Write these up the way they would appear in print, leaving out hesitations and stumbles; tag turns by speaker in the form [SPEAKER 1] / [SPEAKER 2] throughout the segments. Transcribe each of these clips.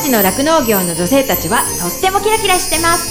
[SPEAKER 1] ちの酪農業の女性たちはとってもキラキラしてます。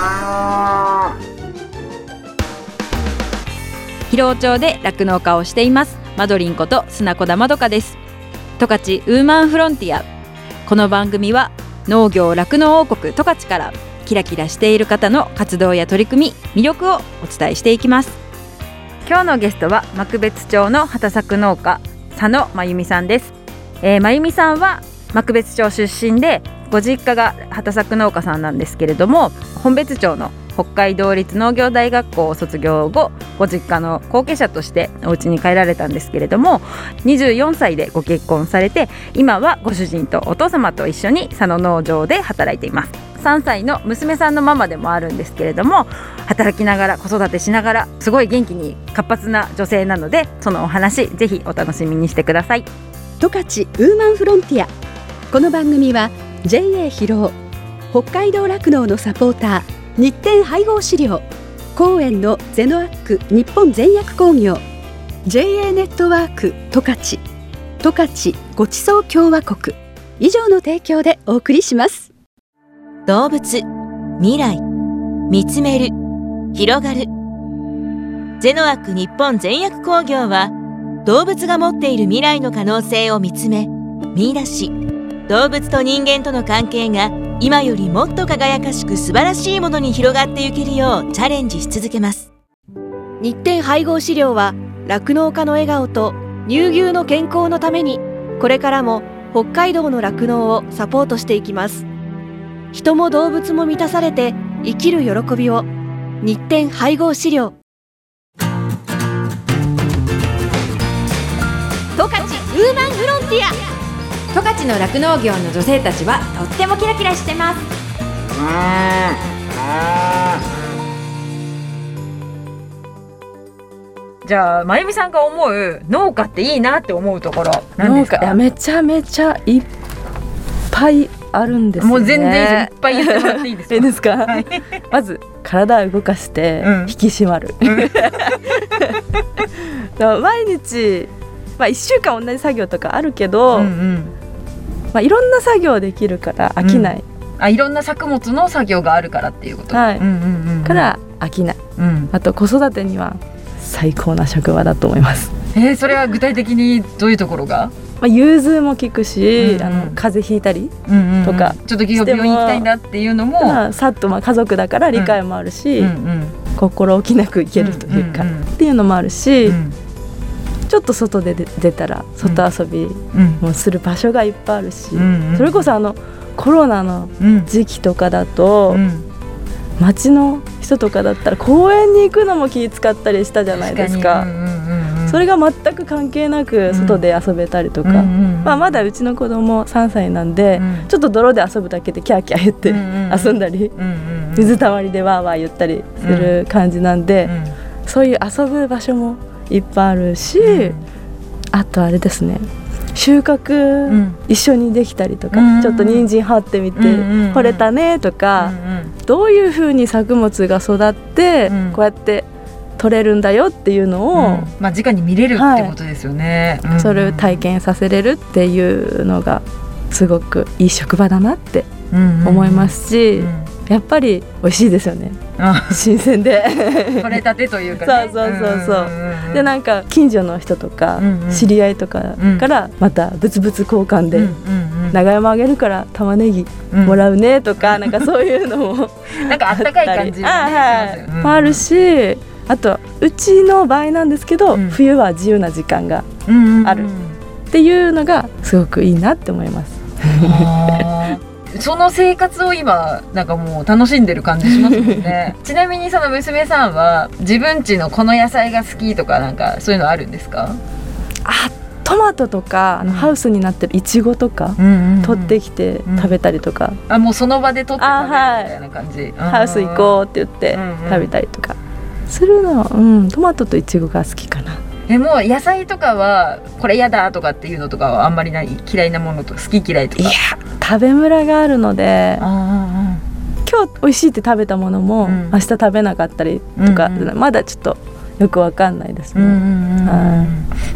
[SPEAKER 1] 広尾町で酪農家をしていますマドリンこと砂子田まどかです。十勝ウーマンフロンティア。この番組は農業酪農王国十勝からキラキラしている方の活動や取り組み、魅力をお伝えしていきます。今日のゲストは幕別町の畑作農家佐野真由美さんです。真由美さんは幕別町出身で、ご実家が畑作農家さんなんですけれども、本別町の北海道立農業大学校を卒業後、ご実家の後継者としてお家に帰られたんですけれども、24歳でご結婚されて、今はご主人とお父様と一緒に佐野農場で働いています。3歳の娘さんのママでもあるんですけれども、働きながら子育てしながらすごい元気に活発な女性なので、そのお話ぜひお楽しみにしてください。
[SPEAKER 2] 十勝ウーマンフロンティア。この番組は JA 広尾、北海道酪農のサポーター日展配合飼料、公園のゼノアック日本全薬工業、 JA ネットワーク十勝、十勝ごちそう共和国以上の提供でお送りします。
[SPEAKER 3] 動物、未来、見つめる、広がる。ゼノアック日本全薬工業は、動物が持っている未来の可能性を見つめ、見出し、動物と人間との関係が今よりもっと輝かしく素晴らしいものに広がっていけるようチャレンジし続けます。
[SPEAKER 4] 日展配合飼料は酪農家の笑顔と乳牛の健康のために、これからも北海道の酪農をサポートしていきます。人も動物も満たされて生きる喜びを。日展配合飼料。
[SPEAKER 1] 十勝ウーマンフロンティア。十勝の酪農業の女性たちはとってもキラキラしてます。じゃあ真由美さんが思う農家っていいなって思うところ何ですか？
[SPEAKER 5] 農家、いやめちゃめちゃいっぱいあるんですよね。
[SPEAKER 1] もう全然いっぱい言ってもらっていいですか？
[SPEAKER 5] いいですか、
[SPEAKER 1] はい、
[SPEAKER 5] まず体を動かして引き締まる、毎日、1週間同じ作業とかあるけど、いろんな作業できるから飽きない、
[SPEAKER 1] いろんな作物の作業があるからっていうこと、
[SPEAKER 5] から飽きない、あと子育てには最高な職場だと思います。
[SPEAKER 1] それは具体的にどういうところが？
[SPEAKER 5] 融通も効くし、風邪ひいたりとか、
[SPEAKER 1] ちょっと病院行きたいんだっていうのも、
[SPEAKER 5] さっと家族だから理解もあるし、心置きなくいけるというか、っていうのもあるし、ちょっと外で出たら外遊びもする場所がいっぱいあるし、それこそコロナの時期とかだと、街の人とかだったら公園に行くのも気使ったりしたじゃないですか。それが全く関係なく外で遊べたりとか、まだうちの子供3歳なんで、ちょっと泥で遊ぶだけでキャーキャー言って遊んだり、水たまりでワーワー言ったりする感じなんで、そういう遊ぶ場所もいっぱいあるし、あとあれですね、収穫一緒にできたりとか、ちょっと人参張ってみて掘れたねとか、どういう風に作物が育ってこうやって取れるんだよっていうのを、
[SPEAKER 1] 直に見れるってことですよね。
[SPEAKER 5] それを体験させれるっていうのがすごくいい職場だなって思いますし、やっぱり美味しいですよね。新鮮で
[SPEAKER 1] 取れたてというかね。
[SPEAKER 5] そうで、なんか近所の人とか知り合いとかからまたブツブツ交換で長山あげるから玉ねぎもらうねとか、なんかそういうのも
[SPEAKER 1] なんかあったかい感じも
[SPEAKER 5] あるし、あとうちの場合なんですけど、冬は自由な時間があるっていうのがすごくいいなって思います。
[SPEAKER 1] その生活を今なんかもう楽しんでる感じしますもんね。ちなみにその娘さんは自分家のこの野菜が好きとか、なんかそういうのあるんですか？
[SPEAKER 5] トマトとか、ハウスになってるイチゴとか、取ってきて食べたりとか、
[SPEAKER 1] もうその場で取って食べるみたいな感じ、
[SPEAKER 5] ハウス行こうって言って食べたりとかするの、トマトとイチゴが好きかな。
[SPEAKER 1] もう野菜とかはこれ嫌だとかっていうのとかはあんまりない？嫌いなものと好き嫌いとか？
[SPEAKER 5] いや、食べムラがあるので、今日美味しいって食べたものも、明日食べなかったりとか、まだちょっとよくわかんないですね。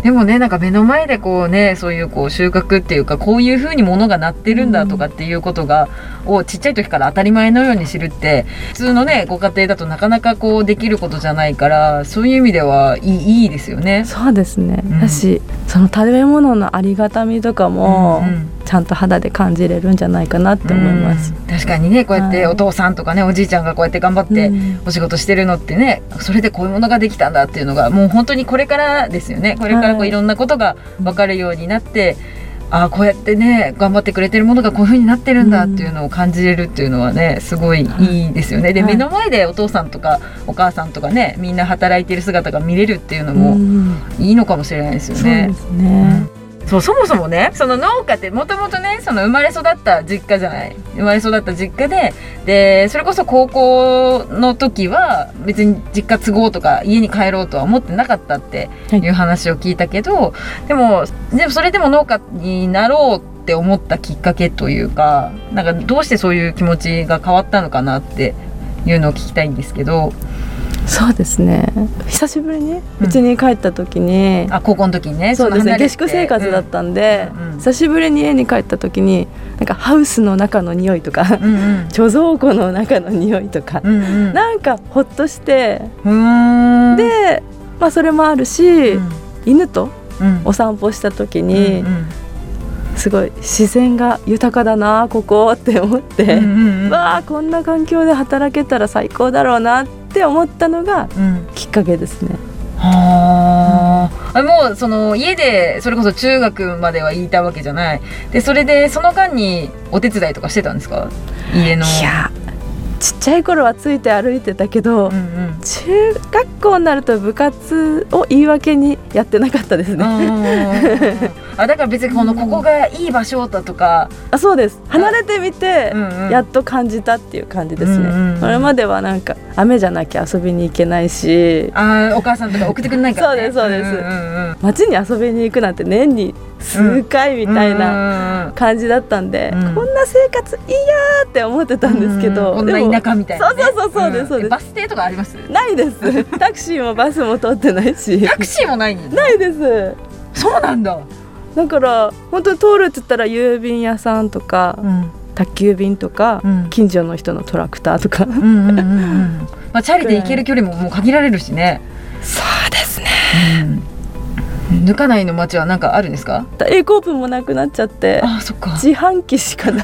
[SPEAKER 1] でもね、なんか目の前でこうね、そういうこう収穫っていうか、こういう風に物がなってるんだとかっていうことが、をちっちゃい時から当たり前のように知るって普通のねご家庭だとなかなかこうできることじゃないから、そういう意味ではいいですよね。
[SPEAKER 5] そうですね、だしその食べ物のありがたみとかも、ちゃんと肌で感じれるんじゃないかなって思います。
[SPEAKER 1] 確かにね、こうやってお父さんとかね、おじいちゃんがこうやって頑張ってお仕事してるのってね、それでこういうものができたんだっていうのがもう本当にこれからですよね。これからこういろんなことが分かるようになって、ああこうやってね頑張ってくれてるものがこういう風になってるんだっていうのを感じれるっていうのはね、すごいいいですよね。で、目の前でお父さんとかお母さんとかね、みんな働いてる姿が見れるっていうのもいいのかもしれないですよね。
[SPEAKER 5] そうですね、
[SPEAKER 1] そもそもね、その農家ってもともとね、その生まれ育った実家じゃない、生まれ育った実家で、それこそ高校の時は別に実家継ごうとか家に帰ろうとは思ってなかったっていう話を聞いたけど、でもそれでも農家になろうって思ったきっかけというか、なんかどうしてそういう気持ちが変わったのかなっていうのを聞きたいんですけど。
[SPEAKER 5] そうですね、久しぶりに家に帰った時に、
[SPEAKER 1] 高校の時にね、
[SPEAKER 5] そうですね、下宿生活だったんで、久しぶりに家に帰った時になんかハウスの中の匂いとか、貯蔵庫の中の匂いとか、なんかほっとして、で、それもあるし、犬とお散歩した時に、すごい自然が豊かだなここって思って、わあこんな環境で働けたら最高だろうなって思ったのがきっかけですね。
[SPEAKER 1] もうその家でそれこそ中学まではいたわけじゃない。でそれでその間にお手伝いとかしてたんですか、家の。
[SPEAKER 5] いやちっちゃい頃はついて歩いてたけど、中学校になると部活を言い訳にやってなかったですね。
[SPEAKER 1] だから別にここがいい場所だとか。
[SPEAKER 5] そうです、離れてみてやっと感じたっていう感じですね。それまではなんか雨じゃなきゃ遊びに行けないし、
[SPEAKER 1] お母さんとか送ってくれないからね。
[SPEAKER 5] そうですそうです、街に遊びに行くなんて年に数回みたいな感じだったんで、こんな生活いいやーって思ってたんですけど、
[SPEAKER 1] こんな田舎みたいな、ね、
[SPEAKER 5] そうですそうです。
[SPEAKER 1] バス停とかあります？
[SPEAKER 5] ないですタクシーもバスも通ってないし。
[SPEAKER 1] タクシーもないん
[SPEAKER 5] ないです。
[SPEAKER 1] そうなんだ。だ
[SPEAKER 5] から本当に通るって言ったら郵便屋さんとか、宅急便とか、近所の人のトラクターとか、
[SPEAKER 1] チャリで行ける距離ももう限られるしね。
[SPEAKER 5] そうですね、
[SPEAKER 1] 抜かないの街は何かあるんですか？
[SPEAKER 5] Aコープもなくなっちゃって、
[SPEAKER 1] そっか、
[SPEAKER 5] 自販機しかない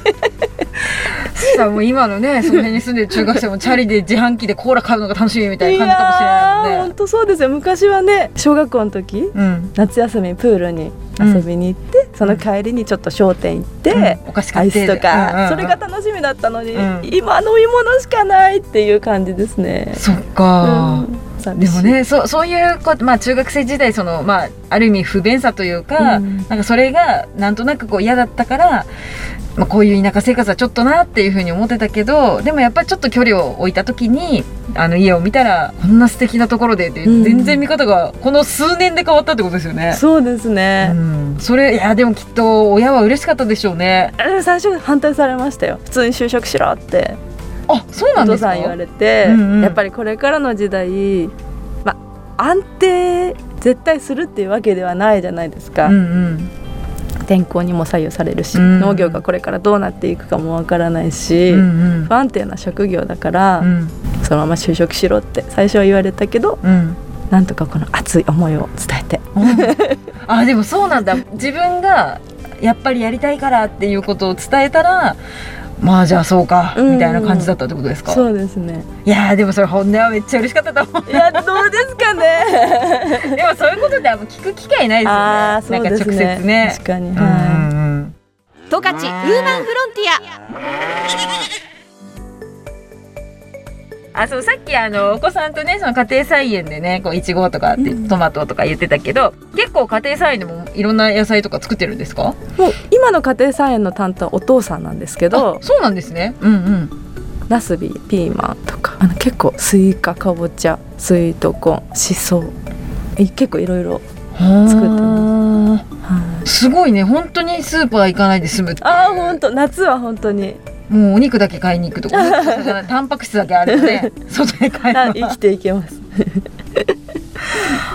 [SPEAKER 1] さあもう今のねその辺に住んでる中学生もチャリで自販機でコーラ買うのが楽しみみたいな感じかもしれないもんね。
[SPEAKER 5] 本当そうですよ。昔はね小学校の時、夏休みプールに遊びに行って、その帰りにちょっと商店行って、
[SPEAKER 1] お菓子買って
[SPEAKER 5] アイスとか、それが楽しみだったのに、今飲み物しかないっていう感じですね。
[SPEAKER 1] そっか、でもね、そういうこと、中学生時代ある意味不便さというか、なんかそれがなんとなく嫌だったから、こういう田舎生活はちょっとなっていうふうに思ってたけど、でもやっぱりちょっと距離を置いた時に家を見たらこんな素敵なところでって、全然見方がこの数年で変わったってことですよね。
[SPEAKER 5] そうですね、
[SPEAKER 1] それでもきっと親は嬉しかったでしょうね。
[SPEAKER 5] 最初反対されましたよ。普通に就職しろって。
[SPEAKER 1] そうなんですか？
[SPEAKER 5] お父さん言われて、やっぱりこれからの時代、安定絶対するっていうわけではないじゃないですか。天候にも左右されるし、農業がこれからどうなっていくかもわからないし、不安定な職業だから、そのまま就職しろって最初は言われたけど、なんとかこの熱い思いを伝えて、
[SPEAKER 1] でもそうなんだ。自分がやっぱりやりたいからっていうことを伝えたら、じゃあそうか、みたいな感じだったってことですか？
[SPEAKER 5] そうですね。
[SPEAKER 1] いやでもそれ本音はめっちゃ嬉しかったと思う。
[SPEAKER 5] いやどうですかね
[SPEAKER 1] でもそういうことって聞く機会ないですよね。
[SPEAKER 5] そうですね、
[SPEAKER 1] なんか直接ね。
[SPEAKER 5] 確かに。
[SPEAKER 4] 十勝ウーマンフロンティア。
[SPEAKER 1] さっきお子さんとね、その家庭菜園でね、いちごとかってトマトとか言ってたけど、結構家庭菜園でもいろんな野菜とか作ってるんですか？
[SPEAKER 5] もう今の家庭菜園の担当はお父さんなんですけど。
[SPEAKER 1] そうなんですね。
[SPEAKER 5] ナスビ、ピーマンとか結構スイカ、かぼちゃ、スイートコーン、シソ、結構いろいろ作ってます。
[SPEAKER 1] すごいね。本当にスーパー行かないで済むって。
[SPEAKER 5] 本当夏は本当に
[SPEAKER 1] もうお肉だけ買いに行くとかタンパク質だけあるので外で買えば
[SPEAKER 5] 生きていけます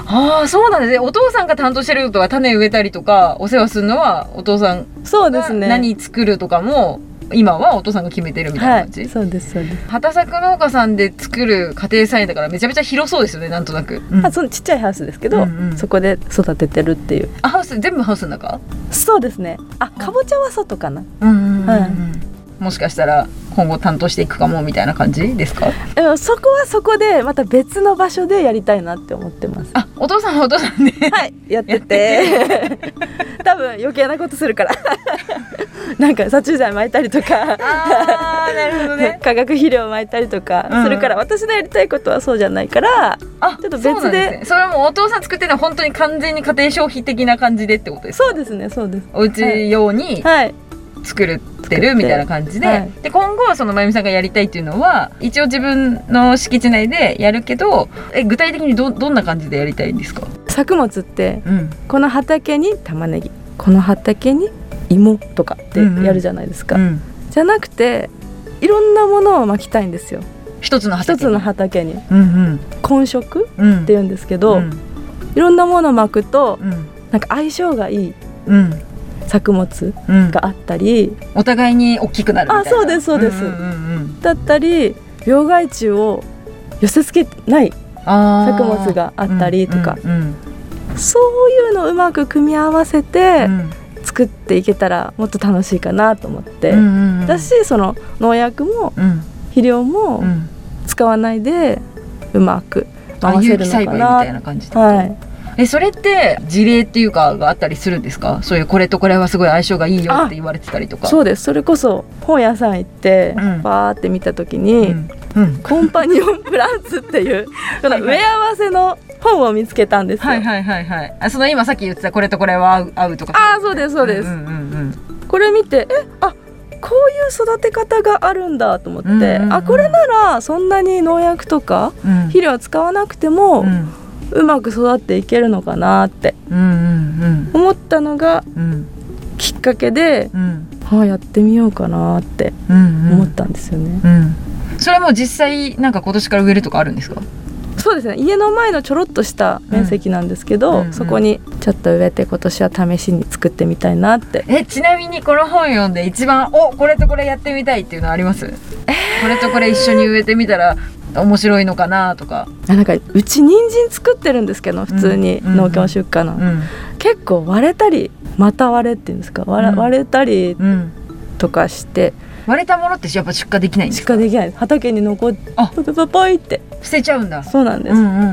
[SPEAKER 1] ああ、そうなんですね。お父さんが担当してることは種植えたりとかお世話するのはお父さん
[SPEAKER 5] そうですね。
[SPEAKER 1] が何作るとかも今はお父さんが決めてるみたいな感じ、
[SPEAKER 5] そうですそうです。
[SPEAKER 1] 畑作農家さんで作る家庭菜園だからめちゃめちゃ広そうですよね、なんとなく、
[SPEAKER 5] そのちっちゃいハウスですけど、そこで育ててるっていう。
[SPEAKER 1] ハウス全部ハウスの中？
[SPEAKER 5] そうですね。かぼちゃは外かな。
[SPEAKER 1] もしかしたら今後担当していくかもみたいな感じですか？
[SPEAKER 5] そこはそこでまた別の場所でやりたいなって思ってます。
[SPEAKER 1] お父さんはお父さんで
[SPEAKER 5] やってて多分余計なことするからなんか殺虫剤撒いたりとか
[SPEAKER 1] なるほどね、
[SPEAKER 5] 化学肥料撒いたりとかするから、私のやりたいことはそうじゃないから、ちょっと別で。
[SPEAKER 1] それはもうお父さん作ってるのは本当に完全に家庭消費的な感じでってことですか？
[SPEAKER 5] そうですね、そうです。
[SPEAKER 1] お家用に作ってるみたいな感じで、で今後はそのまゆみさんがやりたいっていうのは一応自分の敷地内でやるけど、具体的にどんな感じでやりたいんですか？
[SPEAKER 5] 作物って、この畑に玉ねぎ、この畑に芋とかってやるじゃないですか、じゃなくていろんなものをまきたいんですよ。一つの畑に、混植っていうんですけど、いろんなものをまくと、なんか相性がいい、作物があったり、
[SPEAKER 1] お互いに大きくなるみたいな。
[SPEAKER 5] そうですそうです、だったり病害虫を寄せ付けない作物があったりとか、そういうのをうまく組み合わせて作っていけたらもっと楽しいかなと思って、だしその農薬も肥料も使わないでうまく回せるのかな。有機栽培みたいな感じで、
[SPEAKER 1] それって事例っていうかがあったりするんですか？そういうこれとこれはすごい相性がいいよって言われてたりとか。
[SPEAKER 5] そうです。それこそ本屋さん行ってバーって見た時に、コンパニオンプランツっていうこの植え合わせの本を見つけたんですよ。
[SPEAKER 1] その今さっき言ってたこれとこれは合うとか。
[SPEAKER 5] そうですそうです。これ見てこういう育て方があるんだと思って、これならそんなに農薬とか肥料使わなくても、うまく育っていけるのかなって思ったのがきっかけで、やってみようかなって思ったんですよね。
[SPEAKER 1] それも実際なんか今年から植えるとかあるんですか？
[SPEAKER 5] そうですね、家の前のちょろっとした面積なんですけど、そこにちょっと植えて今年は試しに作ってみたいなって。
[SPEAKER 1] ちなみにこの本読んで一番これとこれやってみたいっていうのあります？これとこれ一緒に植えてみたら面白いのかなとか。
[SPEAKER 5] なんかうち人参作ってるんですけど、普通に農協出荷の、結構割れたりまた割れっていうんですか、割れたりとかして、
[SPEAKER 1] 割れたものってやっぱ出荷できないんですか？
[SPEAKER 5] 出荷できない。畑に残ってポイって
[SPEAKER 1] 捨てちゃうんだ。
[SPEAKER 5] そうなんです、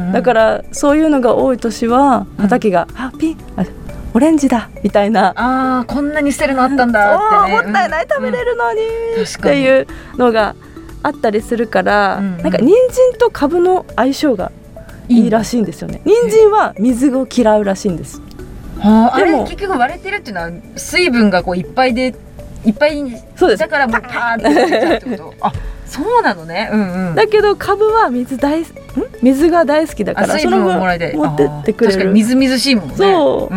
[SPEAKER 5] だからそういうのが多い年は畑が、オレンジだみたいな、
[SPEAKER 1] こんなに捨てるのあったんだってね、
[SPEAKER 5] もったいない、食べれるのにっていうのがあったりするから、なんか人参とカブの相性がいいらしいんですよね。人参は水を嫌うらしいんです。
[SPEAKER 1] あれ結局割れてるっていうのは水分がこういっぱいでいっぱいだからもうパーって出ちゃうってこと。そうなのね。
[SPEAKER 5] だけどカブは水が大好きだから、
[SPEAKER 1] 水分をもらいたい、
[SPEAKER 5] 持ってってくれる。
[SPEAKER 1] 確かにみずみずしいもんね。
[SPEAKER 5] そう、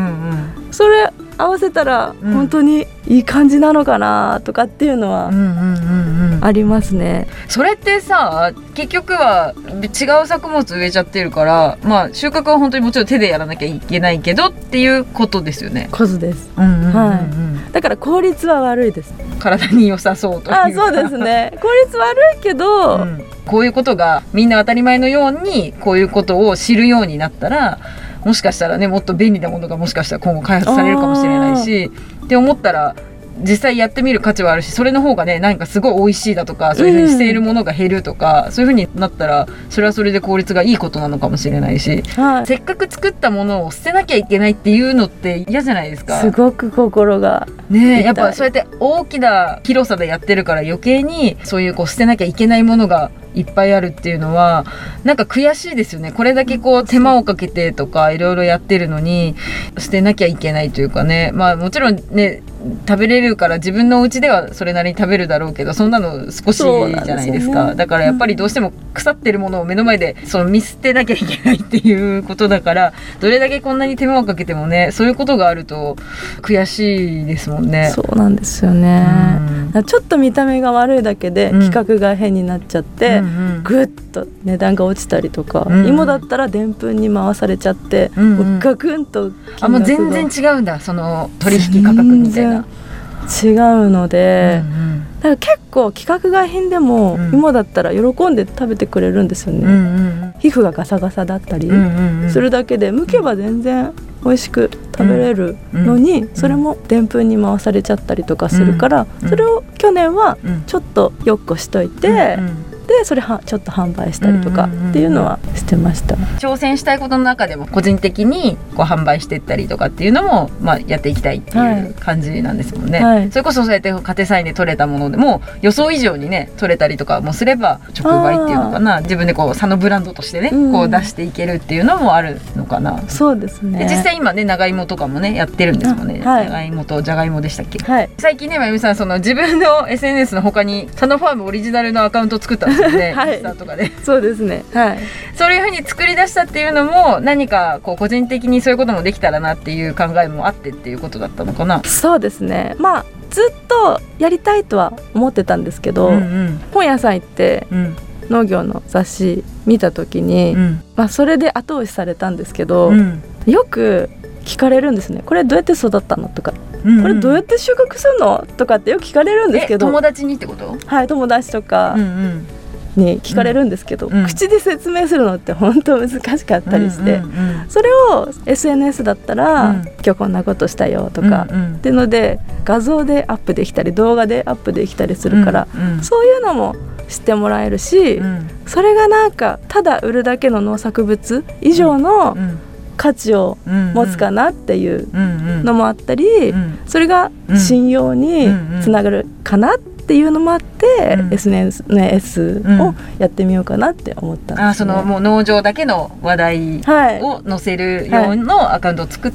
[SPEAKER 5] それ合わせたら本当にいい感じなのかなとかっていうのはありますね。
[SPEAKER 1] それってさ、結局は違う作物植えちゃってるから、収穫は本当にもちろん手でやらなきゃいけないけどっていうことですよね。
[SPEAKER 5] ことです。だから効率は悪いです。
[SPEAKER 1] 体に良さそうというか。
[SPEAKER 5] そうですね、効率悪いけど、
[SPEAKER 1] こういうことがみんな当たり前のようにこういうことを知るようになったら、もしかしたらね、もっと便利なものがもしかしたら今後開発されるかもしれないしって思ったら、実際やってみる価値はあるし、それの方がね、なんかすごい美味しいだとか、そういう風にしているものが減るとか、そういう風になったらそれはそれで効率がいいことなのかもしれないし、せっかく作ったものを捨てなきゃいけないっていうのって嫌じゃないですか。
[SPEAKER 5] すごく心が
[SPEAKER 1] ね、やっぱそうやって大きな広さでやってるから、余計にそういう捨てなきゃいけないものがいっぱいあるっていうのはなんか悔しいですよね。これだけ手間をかけてとかいろいろやってるのに捨てなきゃいけないというかね。もちろんね、食べれるから自分のお家ではそれなりに食べるだろうけど、そんなの少しじゃないですか。だからやっぱりどうしても腐ってるものを目の前で見捨てなきゃいけないっていうことだから、どれだけこんなに手間をかけてもね、そういうことがあると悔しいですもんね。
[SPEAKER 5] そうなんですよね、ちょっと見た目が悪いだけで規格が変になっちゃって、 ぐっと値段が落ちたりとか、芋だったらでんぷんに回されちゃって、もうガクンと金額が
[SPEAKER 1] もう全然違うんだ、その取引価格みたいな。
[SPEAKER 5] 違うので、だから結構規格外品でも芋だったら喜んで食べてくれるんですよね。皮膚がガサガサだったりするだけで剥けば全然美味しく食べれるのに、それもでんぷんに回されちゃったりとかするから、それを去年はちょっとよっこしといて、でそれちょっと販売したりとかっていうのはしてました。
[SPEAKER 1] 挑戦したいことの中でも個人的にこう販売していったりとかっていうのも、やっていきたいっていう感じなんですもんね。それこそそうやって家庭菜園で取れたものでも予想以上にね取れたりとかもすれば直売っていうのかな、自分でこう佐野ブランドとしてね、こう出していけるっていうのもあるのかな。
[SPEAKER 5] そうですね。
[SPEAKER 1] 実際今ね長芋とかもねやってるんですもんね。長芋とじゃがいもでしたっけ。最近ねまゆみさんその自分の SNS の他に佐野ファームオリジナルのアカウントを作ったんですよね。インスタとかで。
[SPEAKER 5] そうですね。
[SPEAKER 1] そういうふうに作り出したっていうのも何かこう個人的にそういうこともできたらなっていう考えもあってっていうことだったのかな。
[SPEAKER 5] そうですね。ずっとやりたいとは思ってたんですけど、本屋さん行って、農業の雑誌見た時に、それで後押しされたんですけど、よく聞かれるんですね。これどうやって育ったのとか、これどうやって収穫するのとかってよく聞かれるんですけど、
[SPEAKER 1] 友達にってこと？
[SPEAKER 5] はい、友達とかに聞かれるんですけど、口で説明するのって本当難しかったりして、それを SNS だったら、今日こんなことしたよとか、っていうので画像でアップできたり動画でアップできたりするから、そういうのも知ってもらえるし、それがなんかただ売るだけの農作物以上の価値を持つかなっていうのもあったり、それが信用につながるかなっていうのもあって、SNS をやってみようかなって思ったんですね。
[SPEAKER 1] そのもう農場だけの話題を載せるようなアカウントを作って、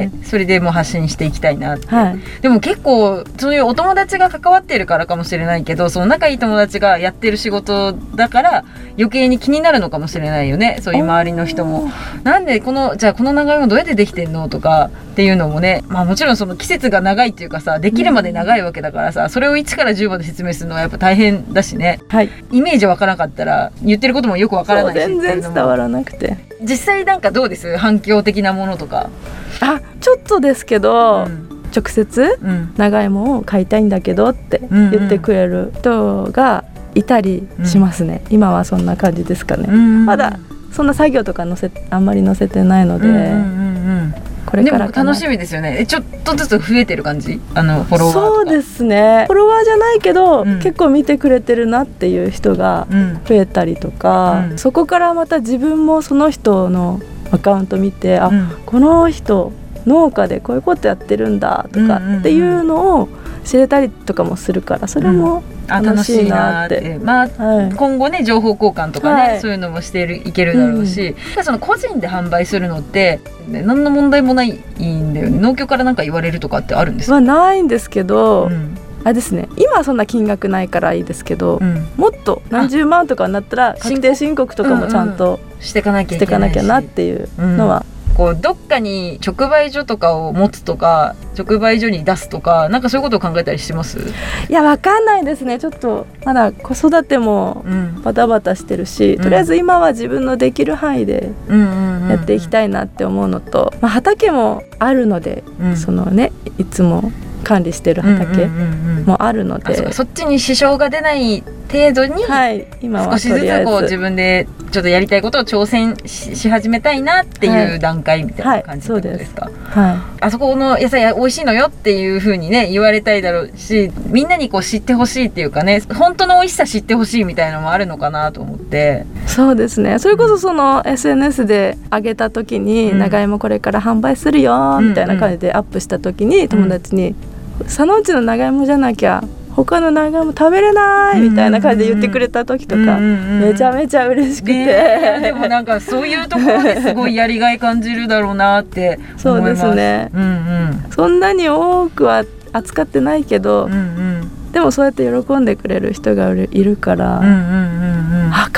[SPEAKER 1] それでもう発信していきたいなって、でも結構そういうお友達が関わってるからかもしれないけど、その仲いい友達がやってる仕事だから余計に気になるのかもしれないよね。そういう周りの人もなんでじゃあこの長芋どうやってできてんのとかっていうのもね、もちろんその季節が長いっていうかさ、できるまで長いわけだからさ、それを1から10まで説明するのはやっぱ大変だしね、イメージわからなかったら言ってることもよくわからないし、
[SPEAKER 5] 全然伝わらなくて。
[SPEAKER 1] 実際なんかどうです？反響的なものとか。
[SPEAKER 5] ちょっとですけど、直接長芋を買いたいんだけどって言ってくれる人がいたりしますね。今はそんな感じですかね。まだそんな作業とかあんまり載せてないので、これから
[SPEAKER 1] でも楽しみですよね。ちょっとずつ増えてる感じ、フォロワーとか。
[SPEAKER 5] そうですね。フォロワーじゃないけど、結構見てくれてるなっていう人が増えたりとか、そこからまた自分もその人のアカウント見て、この人農家でこういうことやってるんだとかっていうのを知れたりとかもするから、それも楽しいなって。今後ね情報交換とかね、そういうのもしていけるだろうし、その個人で販売するのって何の問題もないんだよね。農協から何か言われるとかってあるんですか？ ないんですけど、あれですね、今はそんな金額ないからいいですけど、もっと何十万とかになったら確定申告とかもちゃんとしていかなきゃなっていうのは、
[SPEAKER 1] こうどっかに直売所とかを持つとか直売所に出すとか、なんかそういうことを考えたりしてます？
[SPEAKER 5] いや、わかんないですね。ちょっとまだ子育てもバタバタしてるし、とりあえず今は自分のできる範囲でやっていきたいなって思うのと、畑もあるので、そのね、いつも管理してる畑もあるので、
[SPEAKER 1] そっちに支障が出ない程度に、
[SPEAKER 5] 今は
[SPEAKER 1] 少しずつこう自分でちょっとやりたいことを挑戦 し始めたいなっていう段階みたいな感じってことですか？あそこの野菜美味しいのよっていう風にね言われたいだろうし、みんなにこう知ってほしいっていうかね、本当の美味しさ知ってほしいみたいなのもあるのかなと思って。
[SPEAKER 5] そうですね。それこそその SNS で上げた時に、長芋これから販売するよみたいな感じでアップした時に、友達に佐野内の長芋じゃなきゃ他の長芋食べれないみたいな感じで言ってくれた時とか、めちゃめちゃ嬉しくて、
[SPEAKER 1] でもなんかそういうところですごいやりがい感じるだろうなって思います。
[SPEAKER 5] そうですね、そんなに多くは扱ってないけど、でもそうやって喜んでくれる人がいるから、頑張ろう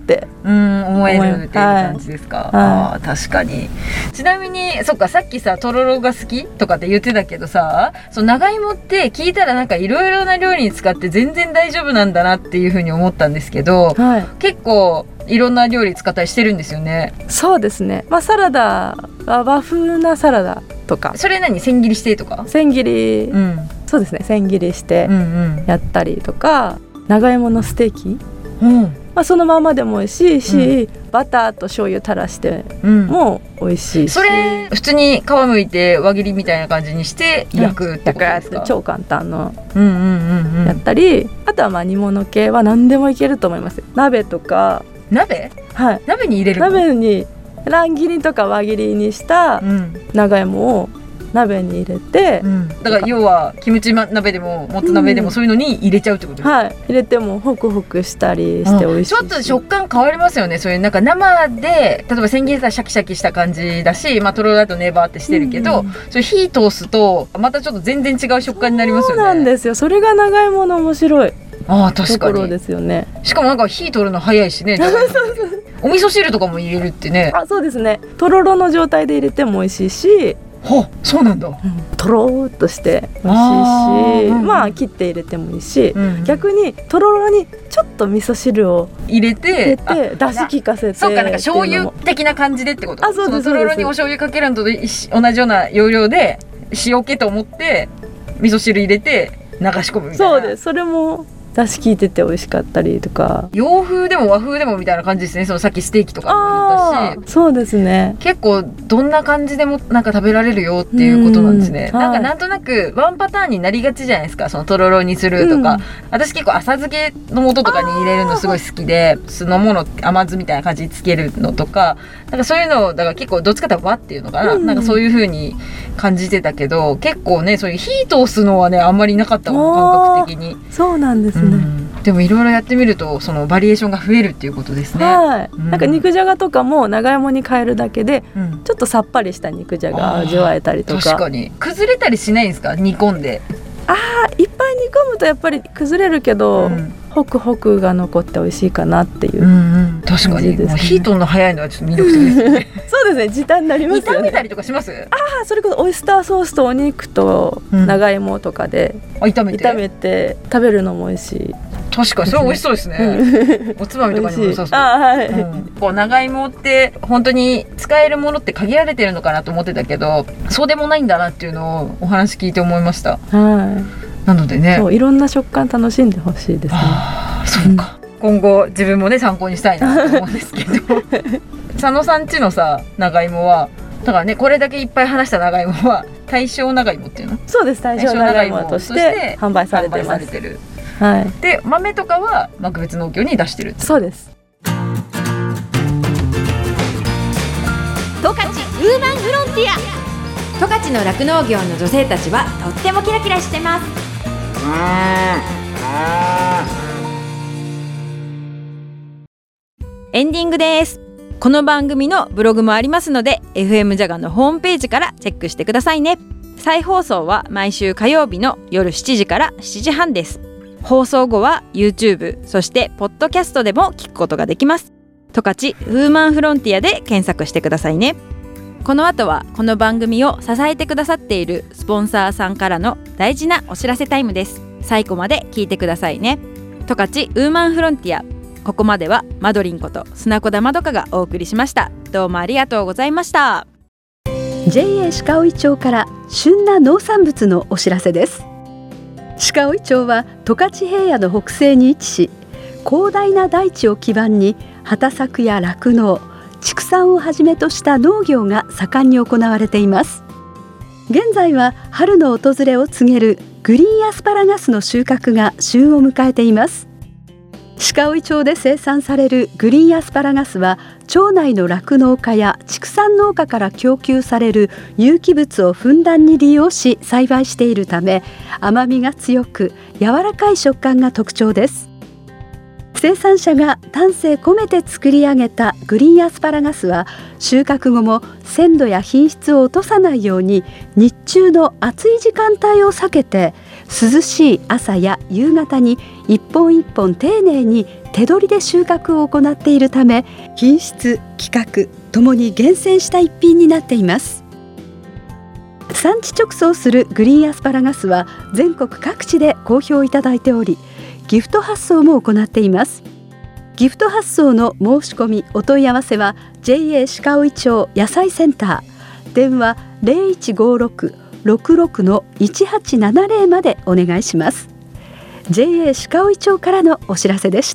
[SPEAKER 5] って
[SPEAKER 1] 思えるっていう感じですか。あ、確かに。ちなみにそっか、さっきさとろろが好きとかって言ってたけどさ、その長芋って聞いたらなんかいろいろな料理に使って全然大丈夫なんだなっていうふうに思ったんですけど、結構いろんな料理使ったりしてるんですよね。
[SPEAKER 5] そうですね、サラダは和風なサラダとか。それ
[SPEAKER 1] 何、千切りしてとか？
[SPEAKER 5] 千切り、そうですね、千切りしてやったりとか、長芋のステーキ、そのままでも美味しいし、バターと醤油垂らしても美味しいし、
[SPEAKER 1] それ普通に皮むいて輪切りみたいな感じにして焼くってことですか？
[SPEAKER 5] 超簡単のやったり、あとは煮物系は何でもいけると思います。鍋とか。
[SPEAKER 1] 鍋？はい。鍋に入れるの？
[SPEAKER 5] 鍋に乱切りとか輪切りにした長芋を鍋に入れて、
[SPEAKER 1] だから要はキムチ鍋でももつ鍋でもそういうのに入れちゃうってことですか？
[SPEAKER 5] はい、入れてもホクホクしたりして美味しいし。
[SPEAKER 1] ちょっと食感変わりますよね。そういうなんか生で例えば千切りしたらシャキシャキした感じだし、とろろだとネバーってしてるけど、それ火通すとまたちょっと全然違う食感になりますよね。
[SPEAKER 5] そうなんですよ。それが長芋の面白い
[SPEAKER 1] 確かに
[SPEAKER 5] ところですよね。
[SPEAKER 1] しかもなんか火通るの早いしね。お味噌汁とかも入れるってね。
[SPEAKER 5] そうですね。とろろの状態で入れても美味しいし、
[SPEAKER 1] そうなんだ、
[SPEAKER 5] とろーっとして美味しいし、切って入れてもいいし、逆にとろろにちょっと味噌汁を
[SPEAKER 1] 入れて
[SPEAKER 5] だし効かせて、
[SPEAKER 1] そうか、なんか醤油的な感じでってこと？
[SPEAKER 5] そうです。
[SPEAKER 1] とろろにお醤油かけるのと同じような要領で塩気と思って味噌汁入れて流し込むみたいな。
[SPEAKER 5] そうです。それもだし効いてて美味しかったりとか、
[SPEAKER 1] 洋風でも和風でもみたいな感じですね。そのさっきステーキとかも言ったし、
[SPEAKER 5] そうですね。
[SPEAKER 1] 結構どんな感じでもなんか食べられるよっていうことなんですね。なんとなくワンパターンになりがちじゃないですか。そのとろろにするとか、私結構浅漬けの素とかに入れるのすごい好きで、酢の物甘酢みたいな感じにつけるのとか、なんかそういうのだから結構どっちかというと和っていうのかな、なんかそういう風に感じてたけど、結構ねそういう火通すのはねあんまりなかったもん、感覚的に。
[SPEAKER 5] そうなんですね。
[SPEAKER 1] でもいろいろやってみるとそのバリエーションが増えるっていうことですね。
[SPEAKER 5] なんか肉じゃがとかも長芋に変えるだけで、ちょっとさっぱりした肉じゃが味わえたりとか。
[SPEAKER 1] 確かに崩れたりしないんですか、煮込んで？
[SPEAKER 5] いっぱい煮込むとやっぱり崩れるけど、ホクホクが残って美味しいかなっていう感じですね。
[SPEAKER 1] 確かに火通るの早いのはちょっと魅力的ですね。
[SPEAKER 5] そうですね、時短になりますよね。
[SPEAKER 1] 炒めたりとかします？
[SPEAKER 5] それこそオイスターソースとお肉と長芋とかで炒めて食べるのも美味しい。
[SPEAKER 1] 確かにそれ美味しそうですね。おつまみとかにも良さそう。こう長芋って本当に使えるものって限られてるのかなと思ってたけど、そうでもないんだなっていうのをお話聞いて思いました。なのでね、
[SPEAKER 5] いろんな食感楽しんでほしいですね。
[SPEAKER 1] そうか、今後自分もね参考にしたいなと思うんですけど佐野さん家のさ長芋はだからね、これだけいっぱい話した長芋は大正長芋っていうの？そうです、大正長芋として販売されてます。で豆とかは幕別農協に出してる。
[SPEAKER 5] そうです。
[SPEAKER 3] 十勝ウーマンフロンティア。
[SPEAKER 1] 十勝の酪農業の女性たちはとってもキラキラしてます。エンディングです。この番組のブログもありますので FM ジャガのホームページからチェックしてくださいね。再放送は毎週火曜日の夜7時から7時半です。放送後は YouTube そしてポッドキャストでも聞くことができます。十勝ウーマンフロンティアで検索してくださいね。この後はこの番組を支えてくださっているスポンサーさんからの大事なお知らせタイムです。最後まで聞いてくださいね。十勝ウーマンフロンティア、ここまではマドリンこと砂子田まどかがお送りしました。どうもありがとうございました。
[SPEAKER 2] JA 鹿追町から旬な農産物のお知らせです。鹿追町は十勝平野の北西に位置し、広大な大地を基盤に畑作や酪農、畜産をはじめとした農業が盛んに行われています。現在は春の訪れを告げるグリーンアスパラガスの収穫が旬を迎えています。鹿追町で生産されるグリーンアスパラガスは町内の酪農家や畜産農家から供給される有機物をふんだんに利用し栽培しているため、甘みが強く柔らかい食感が特徴です。生産者が丹精込めて作り上げたグリーンアスパラガスは収穫後も鮮度や品質を落とさないように日中の暑い時間帯を避けて涼しい朝や夕方に一本一本丁寧に手取りで収穫を行っているため、品質、規格ともに厳選した一品になっています。産地直送するグリーンアスパラガスは全国各地で好評いただいており、ギフト発送も行っています。ギフト発送の申し込みお問い合わせは JA 鹿追町野菜センター、電話 0156-66-1870 までお願いします。 JA 鹿追町からのお知らせでした。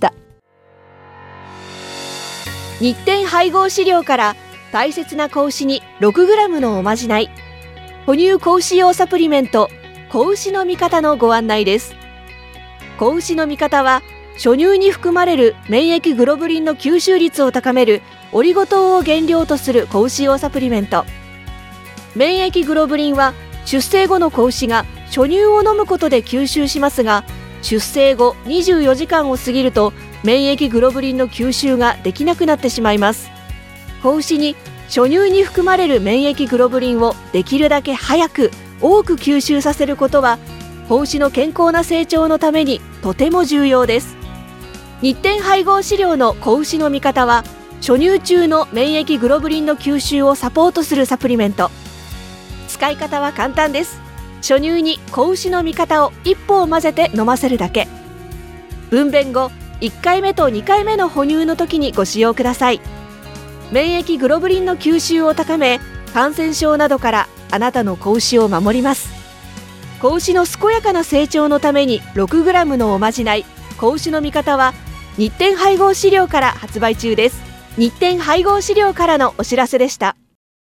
[SPEAKER 4] 日展配合飼料から大切な子牛に 6g のおまじない、哺乳子牛用サプリメント子牛の味方のご案内です。子牛の味方は初乳に含まれる免疫グロブリンの吸収率を高めるオリゴ糖を原料とする子牛用サプリメント。免疫グロブリンは出生後の子牛が初乳を飲むことで吸収しますが、出生後24時間を過ぎると免疫グロブリンの吸収ができなくなってしまいます。子牛に初乳に含まれる免疫グロブリンをできるだけ早く多く吸収させることは子牛の健康な成長のためにとても重要です。日展配合飼料の子牛の味方は初乳中の免疫グロブリンの吸収をサポートするサプリメント。使い方は簡単です。初乳に子牛の味方を1本混ぜて飲ませるだけ。分娩後1回目と2回目の哺乳の時にご使用ください。免疫グロブリンの吸収を高め、感染症などからあなたの子牛を守ります。子牛の健やかな成長のために 6g のおまじない子牛の味方は日展配合飼料から発売中です。日展配合飼料からのお知らせでした。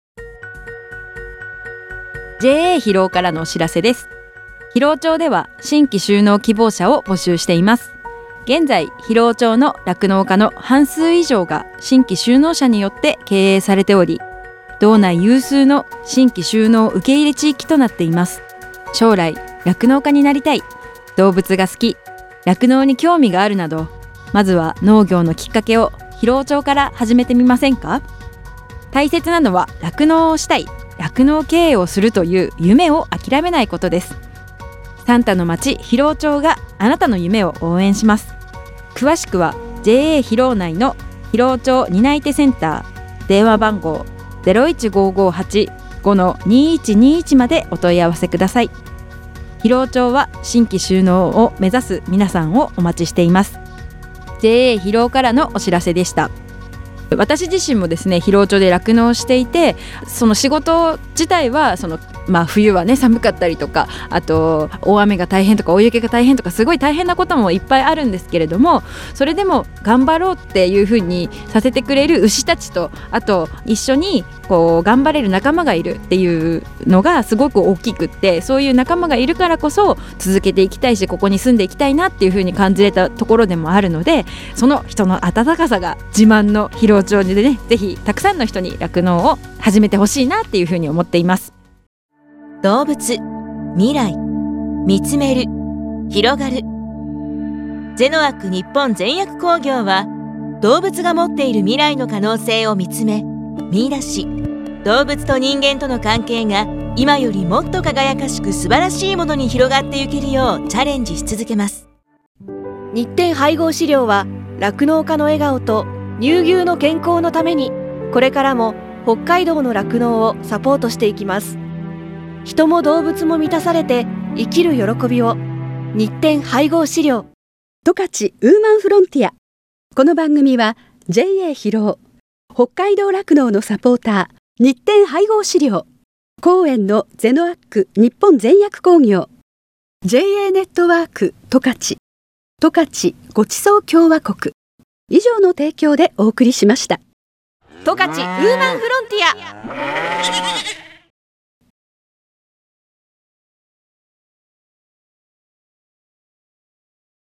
[SPEAKER 1] JA 広尾からのお知らせです。広尾町では新規就農希望者を募集しています。現在広尾町の酪農家の半数以上が新規就農者によって経営されており、道内有数の新規就農受け入れ地域となっています。将来酪農家になりたい、動物が好き、酪農に興味があるなど、まずは農業のきっかけを広尾町から始めてみませんか？大切なのは酪農をしたい、酪農経営をするという夢を諦めないことです。サンタの町広尾町があなたの夢を応援します。詳しくは JA 広尾内の広尾町担い手センター、電話番号 015585-2121 までお問い合わせください。広尾町は新規就農を目指す皆さんをお待ちしています。 JA 広尾からのお知らせでした。私自身もですね、広尾町で酪農していて、その仕事自体は冬はね寒かったりとか、あと大雨が大変とか大雪が大変とか、すごい大変なこともいっぱいあるんですけれども、それでも頑張ろうっていう風にさせてくれる牛たちと、あと一緒に頑張れる仲間がいるっていうのがすごく大きくって、そういう仲間がいるからこそ続けていきたいし、ここに住んでいきたいなっていう風に感じれたところでもあるので、その人の温かさが自慢の広尾町でね、ぜひたくさんの人に酪農を始めてほしいなっていう風に思っています。
[SPEAKER 3] 動物、未来、見つめる、広がる。ゼノアック日本全薬工業は、動物が持っている未来の可能性を見つめ、見出し、動物と人間との関係が今よりもっと輝かしく素晴らしいものに広がっていけるようチャレンジし続けます。
[SPEAKER 4] 日展配合飼料は酪農家の笑顔と乳牛の健康のために、これからも北海道の酪農をサポートしていきます。人も動物も満たされて生きる喜びを。日展配合飼料。
[SPEAKER 2] 十勝ウーマンフロンティア。この番組は JA 広尾、北海道酪農のサポーター、日展配合飼料、公園のゼノアック日本全薬工業、 JA ネットワーク十勝、十勝ごちそう共和国以上の提供でお送りしました。
[SPEAKER 4] 十勝ウーマンフロンティア。